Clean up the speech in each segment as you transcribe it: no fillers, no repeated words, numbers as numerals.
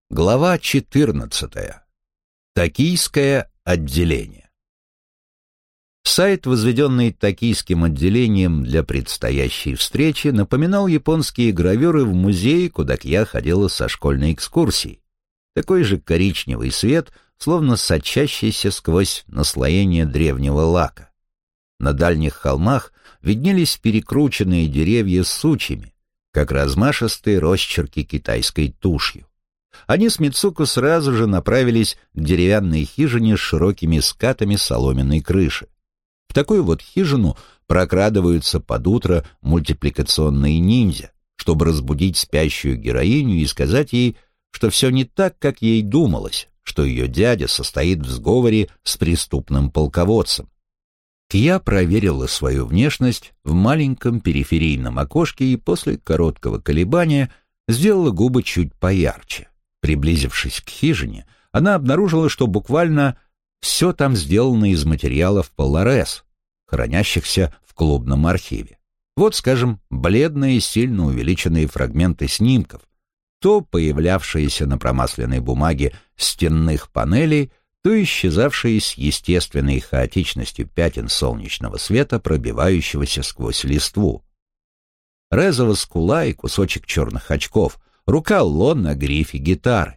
Глава 14. Токийское отделение. Сайт, возведенный токийским отделением для предстоящей встречи, напоминал японские гравюры в музее, куда Кья ходила со школьной экскурсией. Такой же коричневый свет, словно сочащийся сквозь наслоение древнего лака. На дальних холмах виднелись перекрученные деревья с сучьями, как размашистые росчерки китайской тушью. Они с Мицуко сразу же направились к деревянной хижине с широкими скатами соломенной крыши. В такую вот хижину прокрадываются под утро мультипликационные ниндзя, чтобы разбудить спящую героиню и сказать ей, что все не так, как ей думалось, что ее дядя состоит в сговоре с преступным полководцем. Кья проверила свою внешность в маленьком периферийном окошке и после короткого колебания сделала губы чуть поярче. Приблизившись к хижине, она обнаружила, что буквально все там сделано из материалов Polares, хранящихся в клубном архиве. Вот, скажем, бледные, сильно увеличенные фрагменты снимков, то появлявшиеся на промасленной бумаге стенных панелей, то исчезавшие с естественной хаотичностью пятен солнечного света, пробивающегося сквозь листву. Резова скула и кусочек черных очков, рука Ло на грифе гитары.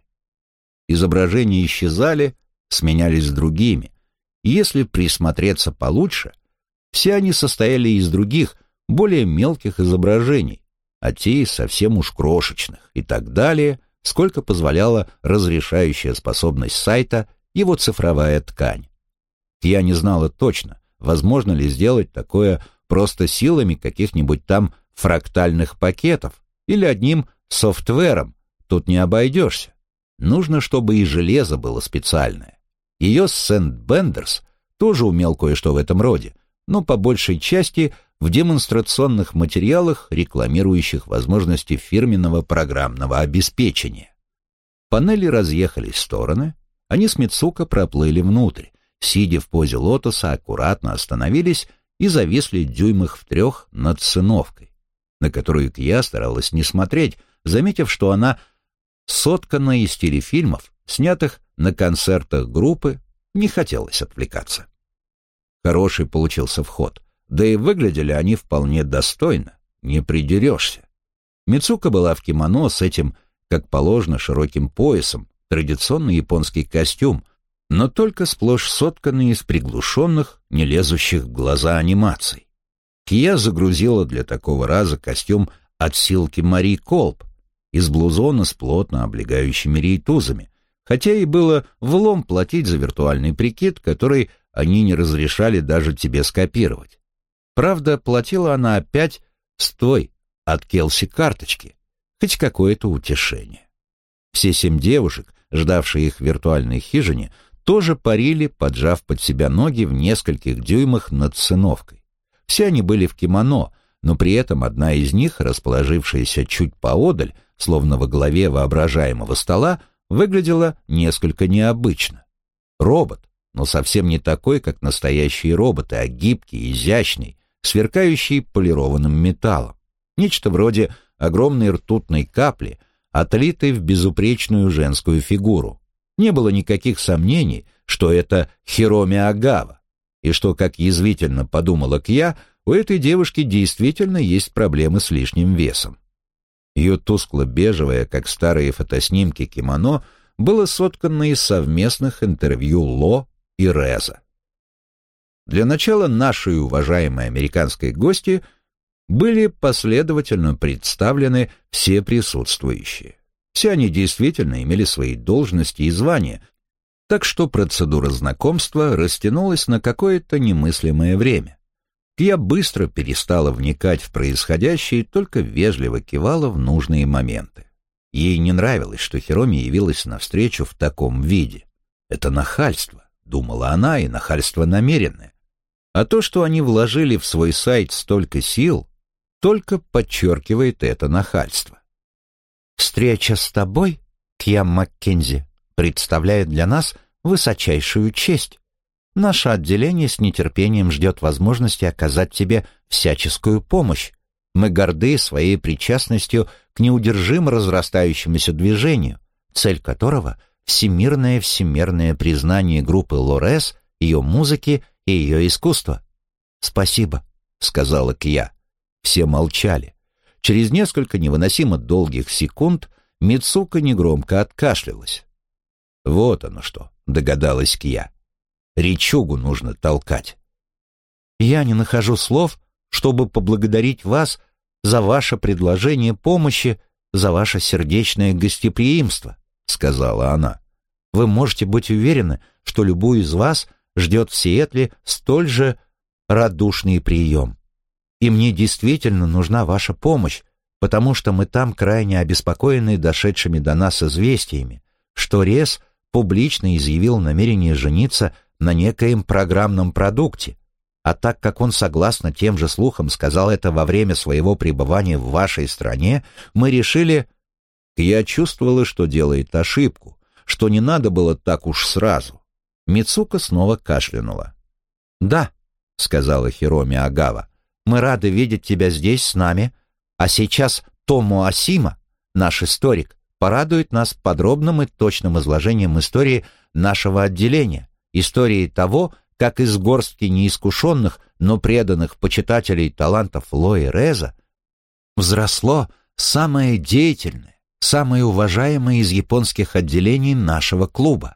Изображения исчезали, сменялись другими, и если присмотреться получше, все они состояли из других, более мелких изображений, а те совсем уж крошечных, и так далее, сколько позволяла разрешающая способность сайта его цифровая ткань. Я не знала точно, возможно ли сделать такое просто силами каких-нибудь там фрактальных пакетов или одним софтвером, тут не обойдешься. Нужно, чтобы и железо было специальное. Ее Сент Бендерс тоже умел кое-что в этом роде, но по большей части в демонстрационных материалах, рекламирующих возможности фирменного программного обеспечения. Панели разъехались в стороны, они с Мицуко проплыли внутрь, сидя в позе лотоса, аккуратно остановились и зависли дюймах в 3 над циновкой, на которую Кья старалась не смотреть, заметив, что она соткана из телефильмов, снятых на концертах группы, не хотелось отвлекаться. Хороший получился вход, да и выглядели они вполне достойно, не придерешься. Мицуко была в кимоно с этим, как положено, широким поясом, традиционный японский костюм, но только сплошь сотканный из приглушенных, не лезущих в глаза анимаций. Кья загрузила для такого раза костюм отсылки Мари Колб из блузона с плотно облегающими рейтузами, хотя и было влом платить за виртуальный прикид, который они не разрешали даже тебе скопировать. Правда, платила она опять с той от Келси карточки, хоть какое-то утешение. Все 7 девушек, ждавшие их в виртуальной хижине, тоже парили, поджав под себя ноги в нескольких дюймах над циновкой. Все они были в кимоно, но при этом одна из них, расположившаяся чуть поодаль, словно во главе воображаемого стола, выглядела несколько необычно. Робот, но совсем не такой, как настоящие роботы, а гибкий, изящный, сверкающий полированным металлом. Нечто вроде огромной ртутной капли, отлитой в безупречную женскую фигуру. Не было никаких сомнений, что это Хироми Агава, и что, как язвительно подумала Кья, у этой девушки действительно есть проблемы с лишним весом. Ее тускло-бежевое, как старые фотоснимки, кимоно было соткано из совместных интервью Ло и Реза. Для начала нашей уважаемой американской гости были последовательно представлены все присутствующие. Все они действительно имели свои должности и звания, так что процедура знакомства растянулась на какое-то немыслимое время. Кья быстро перестала вникать в происходящее и только вежливо кивала в нужные моменты. Ей не нравилось, что Хироми явилась навстречу в таком виде. Это нахальство, думала она, и нахальство намеренное. А то, что они вложили в свой сайт столько сил, только подчеркивает это нахальство. «Встреча с тобой, Кья Маккензи, представляет для нас высочайшую честь. Наше отделение с нетерпением ждет возможности оказать тебе всяческую помощь. Мы горды своей причастностью к неудержимо разрастающемуся движению, цель которого — всемирное признание группы Лорес, ее музыки и ее искусства. «Спасибо», — сказала Кья. Все молчали. Через несколько невыносимо долгих секунд Мицука негромко откашлялась. «Вот оно что», — догадалась Кья. «Речугу нужно толкать». «Я не нахожу слов, чтобы поблагодарить вас за ваше предложение помощи, за ваше сердечное гостеприимство», — сказала она. «Вы можете быть уверены, что любую из вас ждет в Сиэтле столь же радушный прием. И мне действительно нужна ваша помощь, потому что мы там крайне обеспокоены дошедшими до нас известиями, что Рез публично изъявил намерение жениться на некоем программном продукте, а так как он, согласно тем же слухам, сказал это во время своего пребывания в вашей стране, мы решили...» Я чувствовала, что делает ошибку, что не надо было так уж сразу. Мицука снова кашлянула. «Да», — сказала Хироми Агава, — «мы рады видеть тебя здесь с нами, а сейчас Тому Асима, наш историк, порадует нас подробным и точным изложением истории нашего отделения, истории того, как из горстки неискушенных, но преданных почитателей талантов Лои Реза взросло самое деятельное, самое уважаемое из японских отделений нашего клуба».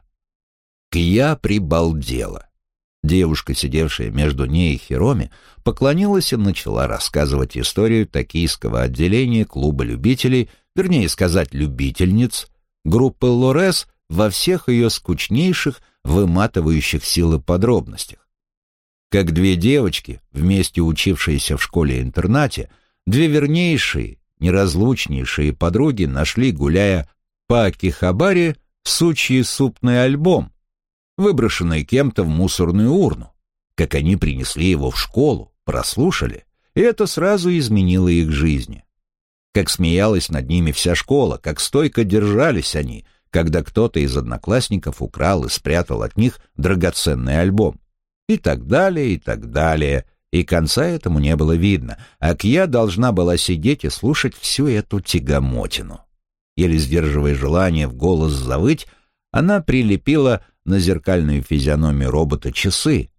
Кья прибалдела. Девушка, сидевшая между ней и Хироми, поклонилась и начала рассказывать историю токийского отделения клуба любителей, вернее сказать, любительниц, группы Лорес во всех ее скучнейших, выматывающих силы подробностях. Как две девочки, вместе учившиеся в школе-интернате, две вернейшие, неразлучнейшие подруги нашли, гуляя по Акихабаре, сучий супный альбом, выброшенный кем-то в мусорную урну. Как они принесли его в школу, прослушали, и это сразу изменило их жизни. Как смеялась над ними вся школа, как стойко держались они, когда кто-то из одноклассников украл и спрятал от них драгоценный альбом. И так далее, и так далее. И конца этому не было видно, а Кья должна была сидеть и слушать всю эту тягомотину. Еле сдерживая желание в голос завыть, она прилепила на зеркальную физиономию робота часы,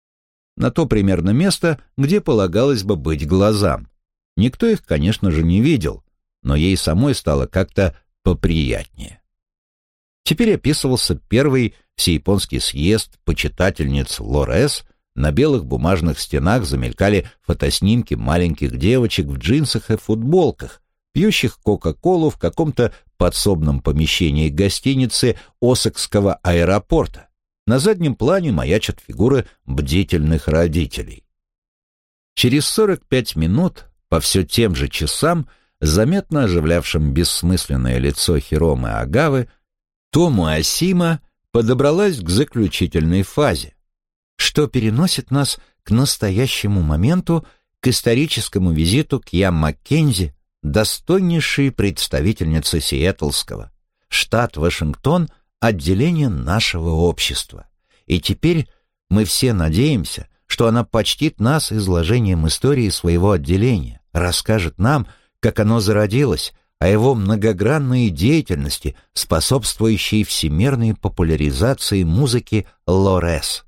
на то примерно место, где полагалось бы быть глазам. Никто их, конечно же, не видел, но ей самой стало как-то поприятнее. Теперь описывался первый всеяпонский съезд почитательниц Лорес. На белых бумажных стенах замелькали фотоснимки маленьких девочек в джинсах и футболках, пьющих кока-колу в каком-то подсобном помещении гостиницы Осакского аэропорта. На заднем плане маячат фигуры бдительных родителей. Через 45 минут, по все тем же часам, заметно оживлявшим бессмысленное лицо Хиромы Агавы, Тому Асима подобралась к заключительной фазе, что переносит нас к настоящему моменту, к историческому визиту Кья Маккензи, достойнейшей представительницы Сиэтлского, штат Вашингтон, отделение нашего общества. И теперь мы все надеемся, что она почтит нас изложением истории своего отделения, расскажет нам, как оно зародилось, о его многогранной деятельности, способствующей всемирной популяризации музыки Лорес.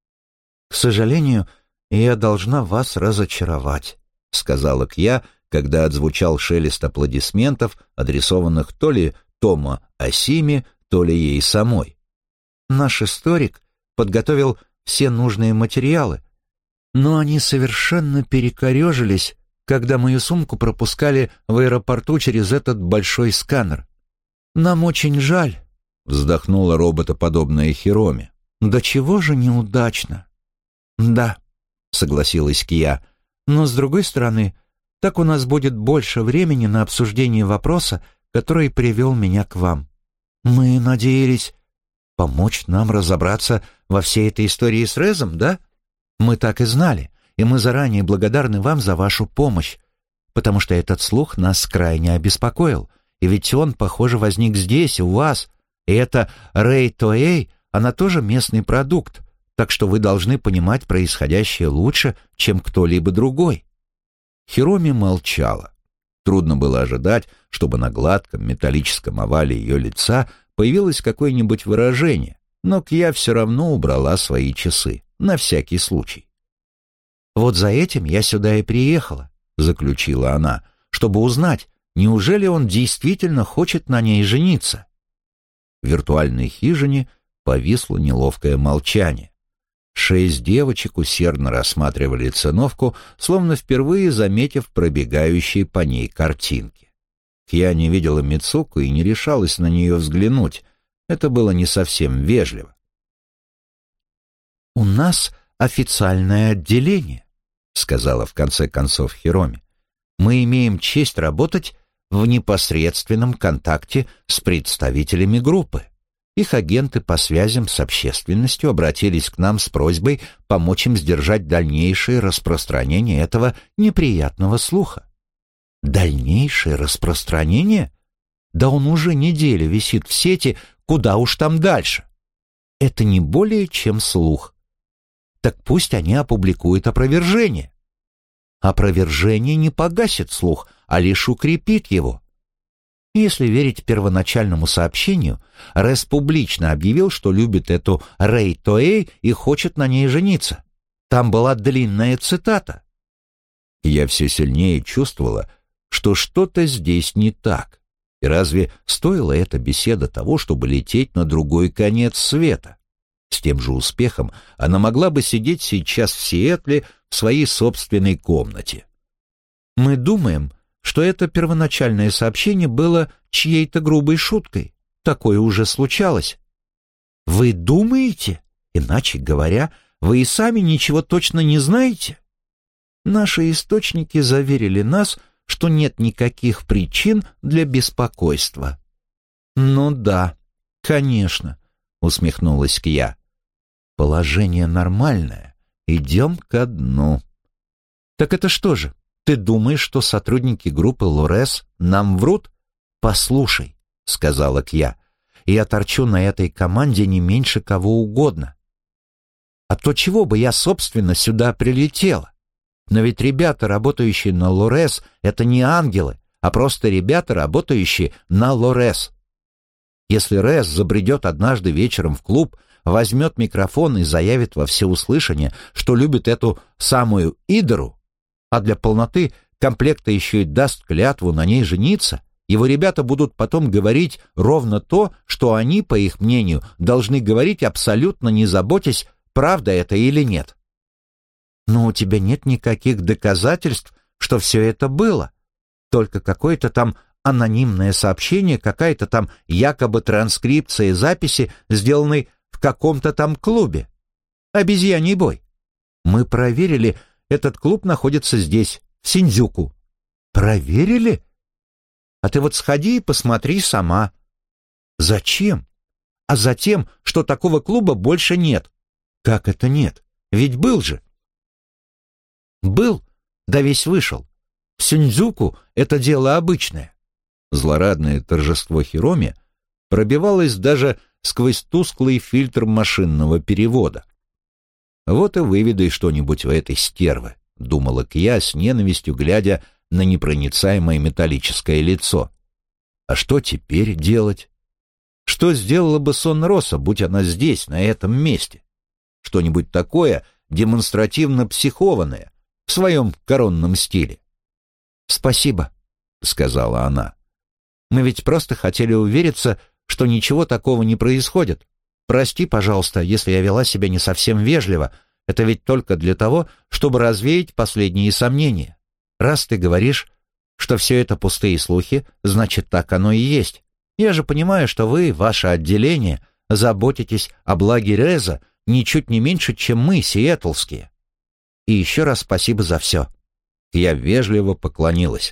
«К сожалению, я должна вас разочаровать», — сказала Кья, когда отзвучал шелест аплодисментов, адресованных то ли Тому Асиме, то ли ей самой. «Наш историк подготовил все нужные материалы, но они совершенно перекорежились, когда мою сумку пропускали в аэропорту через этот большой сканер. Нам очень жаль», — вздохнула роботоподобная Хироми. «Да чего же неудачно?» «Да», — согласилась Кья, «но, с другой стороны, так у нас будет больше времени на обсуждение вопроса, который привел меня к вам. Мы надеялись помочь нам разобраться во всей этой истории с Резом, да? Мы так и знали, и мы заранее благодарны вам за вашу помощь, потому что этот слух нас крайне обеспокоил, и ведь он, похоже, возник здесь, у вас, и это Рэй Тоэй, она тоже местный продукт, так что вы должны понимать происходящее лучше, чем кто-либо другой». Хироми молчала. Трудно было ожидать, чтобы на гладком металлическом овале ее лица появилось какое-нибудь выражение, но Кья все равно убрала свои часы, на всякий случай. «Вот за этим я сюда и приехала», — заключила она, «чтобы узнать, неужели он действительно хочет на ней жениться?» В виртуальной хижине повисло неловкое молчание. 6 девочек усердно рассматривали циновку, словно впервые заметив пробегающие по ней картинки. Кья не видела Мицуко и не решалась на нее взглянуть. Это было не совсем вежливо. «У нас официальное отделение», — сказала в конце концов Хироми. «Мы имеем честь работать в непосредственном контакте с представителями группы. Их агенты по связям с общественностью обратились к нам с просьбой помочь им сдержать дальнейшее распространение этого неприятного слуха». «Дальнейшее распространение? Да он уже неделю висит в сети, куда уж там дальше. Это не более чем слух. Так пусть они опубликуют опровержение. Опровержение не погасит слух, а лишь укрепит его. Если верить первоначальному сообщению, Рэс публично объявил, что любит эту Рэй Тоэй и хочет на ней жениться. Там была длинная цитата. Я все сильнее чувствовала, что что-то здесь не так. И разве стоила эта беседа того, чтобы лететь на другой конец света? С тем же успехом она могла бы сидеть сейчас в Сиэтле в своей собственной комнате. Мы думаем, что это первоначальное сообщение было чьей-то грубой шуткой. Такое уже случалось. Вы думаете? Иначе говоря, вы и сами ничего точно не знаете? Наши источники заверили нас, что нет никаких причин для беспокойства. Ну да, конечно, усмехнулась Кья. Положение нормальное. Идем ко дну. Так это что же? Ты думаешь, что сотрудники группы Лорес нам врут? Послушай, сказала Кья, я торчу на этой команде не меньше кого угодно. А то чего бы я, собственно, сюда прилетела? Но ведь ребята, работающие на Лорес, это не ангелы, а просто ребята, работающие на Лорес. Если Рес забредет однажды вечером в клуб, возьмет микрофон и заявит во всеуслышание, что любит эту самую Идору, а для полноты комплекта еще и даст клятву на ней жениться, его ребята будут потом говорить ровно то, что они, по их мнению, должны говорить, абсолютно не заботясь, правда это или нет. Но у тебя нет никаких доказательств, что все это было. Только какое-то там анонимное сообщение, какая-то там якобы транскрипция записи, сделанной в каком-то там клубе. Обезьяний бой. Мы проверили, этот клуб находится здесь, в Синдзюку. Проверили? А ты вот сходи и посмотри сама. Зачем? А затем, что такого клуба больше нет. Как это нет? Ведь был же. Был, да весь вышел. В Синдзюку это дело обычное. Злорадное торжество Хироми пробивалось даже сквозь тусклый фильтр машинного перевода. «Вот и выведай что-нибудь у этой стервы», — думала Кья с ненавистью, глядя на непроницаемое металлическое лицо. «А что теперь делать? Что сделала бы Сонна Росса, будь она здесь, на этом месте? Что-нибудь такое демонстративно психованное, в своем коронном стиле». «Спасибо», — сказала она. «Мы ведь просто хотели увериться, что ничего такого не происходит. Прости, пожалуйста, если я вела себя не совсем вежливо. Это ведь только для того, чтобы развеять последние сомнения. Раз ты говоришь, что все это пустые слухи, значит, так оно и есть. Я же понимаю, что вы, ваше отделение, заботитесь о благе Реза ничуть не меньше, чем мы, сиэтлские. И еще раз спасибо за все». Я вежливо поклонилась.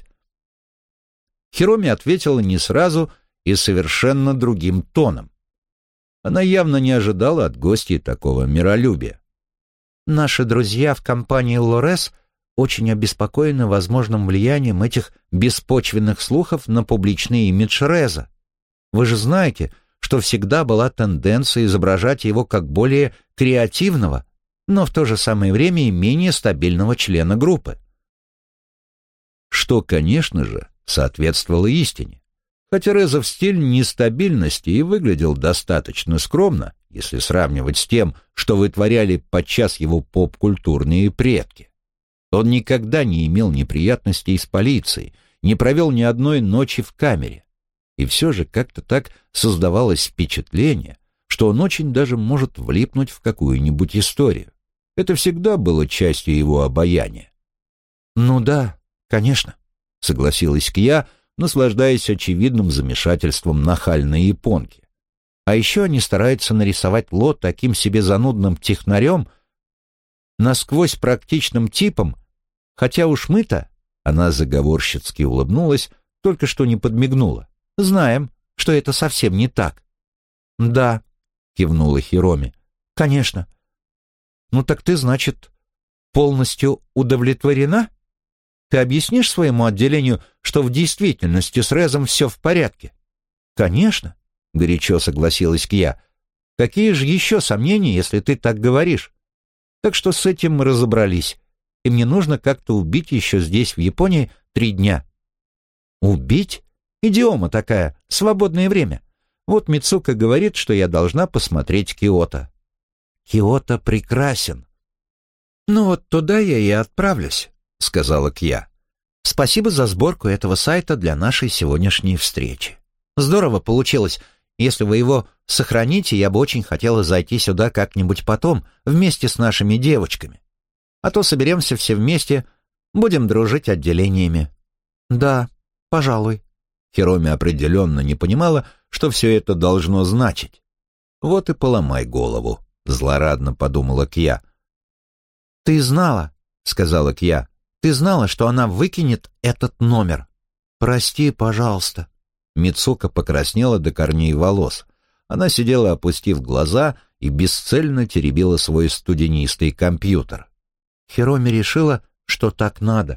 Хироми ответила не сразу и совершенно другим тоном. Она явно не ожидала от гостей такого миролюбия. «Наши друзья в компании Лорес очень обеспокоены возможным влиянием этих беспочвенных слухов на публичный имидж Реза. Вы же знаете, что всегда была тенденция изображать его как более креативного, но в то же самое время и менее стабильного члена группы. Что, конечно же, соответствовало истине. Хотя Резов стиль нестабильности и выглядел достаточно скромно, если сравнивать с тем, что вытворяли подчас его поп-культурные предки. Он никогда не имел неприятностей с полицией, не провел ни одной ночи в камере. И все же как-то так создавалось впечатление, что он очень даже может влипнуть в какую-нибудь историю. Это всегда было частью его обаяния. «Ну да, конечно», — согласилась Кья, наслаждаясь очевидным замешательством нахальной японки. «А еще они стараются нарисовать Ло таким себе занудным технарем, насквозь практичным типом, хотя уж мы-то», — она заговорщицки улыбнулась, только что не подмигнула, «знаем, что это совсем не так». «Да», — кивнула Хироми, — «конечно». «Ну так ты, значит, полностью удовлетворена? Ты объяснишь своему отделению, что в действительности с Резом все в порядке?» «Конечно», — горячо согласилась Кья. «Какие же еще сомнения, если ты так говоришь? Так что с этим мы разобрались, и мне нужно как-то убить еще здесь, в Японии, 3 дня». «Убить? Идиома такая, свободное время. Вот Мицука говорит, что я должна посмотреть Киото». «Киото прекрасен». «Ну вот туда я и отправлюсь», — сказала Кья. «Спасибо за сборку этого сайта для нашей сегодняшней встречи. Здорово получилось. Если вы его сохраните, я бы очень хотела зайти сюда как-нибудь потом, вместе с нашими девочками. А то соберемся все вместе, будем дружить отделениями». «Да, пожалуй». Хироми определенно не понимала, что все это должно значить. «Вот и поломай голову», — злорадно подумала Кья. «Ты знала», — сказала Кья, — «ты знала, что она выкинет этот номер. Прости, пожалуйста». Мицука покраснела до корней волос. Она сидела, опустив глаза, и бесцельно теребила свой студенистый компьютер. Хироми решила, что так надо.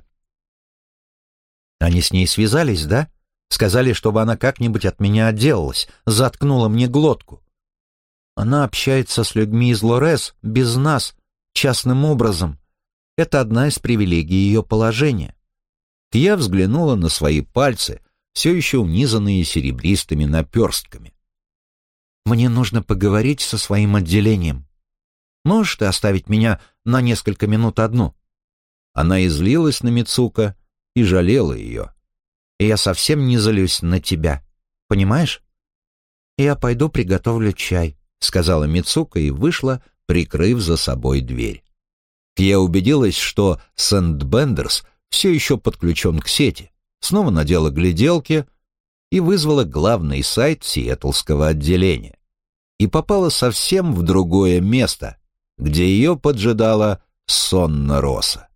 «Они с ней связались, да? Сказали, чтобы она как-нибудь от меня отделалась, заткнула мне глотку. Она общается с людьми из Лорес без нас, частным образом. Это одна из привилегий ее положения». Я взглянула на свои пальцы, все еще унизанные серебристыми наперстками. «Мне нужно поговорить со своим отделением. Можешь ты оставить меня на несколько минут одну?» Она излилась на Мицука и жалела ее. «И я совсем не злюсь на тебя, понимаешь? Я пойду приготовлю чай», — сказала Мицука и вышла, прикрыв за собой дверь. Я убедилась, что Сент-Бендерс все еще подключен к сети, снова надела гляделки и вызвала главный сайт сиэтлского отделения. И попала совсем в другое место, где ее поджидала Сонна Роса.